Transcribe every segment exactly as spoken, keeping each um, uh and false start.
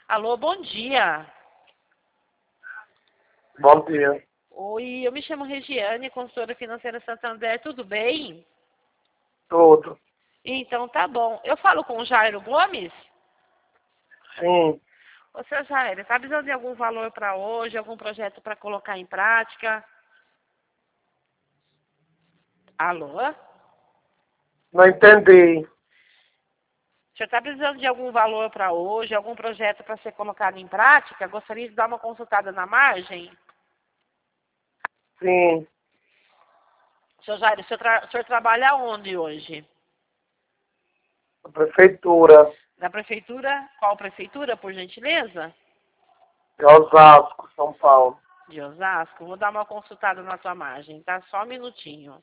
Alô, bom dia. Bom dia. Oi, eu me chamo Regiane, consultora financeira Santander, tudo bem? Tudo. Então tá bom. Eu falo com o Jairo Gomes? Sim. Ô, seu Jairo, tá precisando de algum valor para hoje, algum projeto para colocar em prática? Alô? Não entendi. O senhor está precisando de algum valor para hoje, algum projeto para ser colocado em prática? Gostaria de dar uma consultada na margem? Sim. Seu Jairo, o senhor, tra o senhor trabalha onde hoje? A prefeitura Na prefeitura? Qual prefeitura, por gentileza? de Osasco, São Paulo. De Osasco. Vou dar uma consultada na sua margem, tá? Só um minutinho.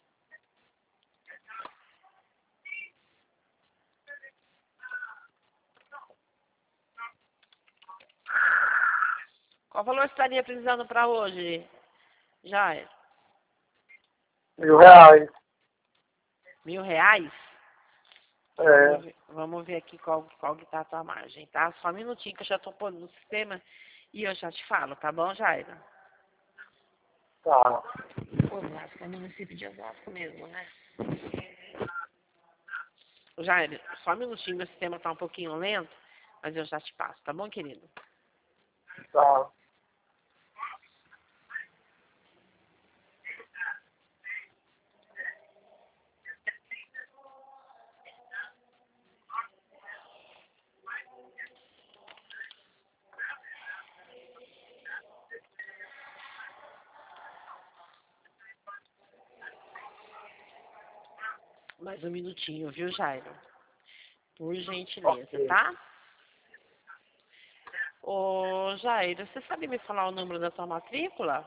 Qual valor estaria precisando para hoje, Jair? Mil reais. Mil reais? É. Vamos ver, vamos ver aqui qual, qual que tá a tua margem, tá? Só um minutinho que eu já tô pondo no sistema e eu já te falo, tá bom, Jair? Tá. Osasco, é município de Osasco mesmo, né? Jair, só um minutinho, meu sistema tá um pouquinho lento, mas eu já te passo, tá bom, querido? Tá. Mais um minutinho, viu, Jairo? Por gentileza, Ok. tá? Ô, Jairo, você sabe me falar o número da sua matrícula?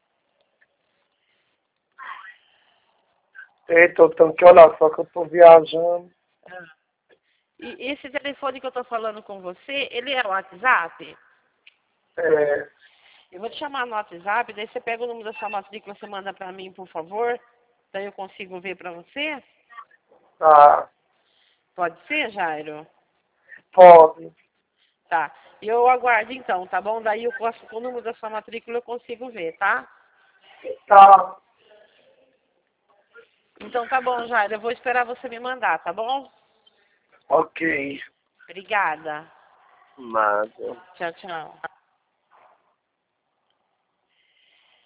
Eita, eu tenho que olhar, só que eu tô viajando. E esse telefone que eu tô falando com você, ele é o WhatsApp? É. Eu vou te chamar no WhatsApp, daí você pega o número da sua matrícula, você manda pra mim, por favor? Daí eu consigo ver pra você? Tá. Pode ser, Jairo? Pode. Tá. E eu aguardo então, tá bom? Daí eu posso, com o número da sua matrícula eu consigo ver, tá? Tá. Então tá bom, Jairo. Eu vou esperar você me mandar, tá bom? Ok. Obrigada. Nada. Tchau, tchau.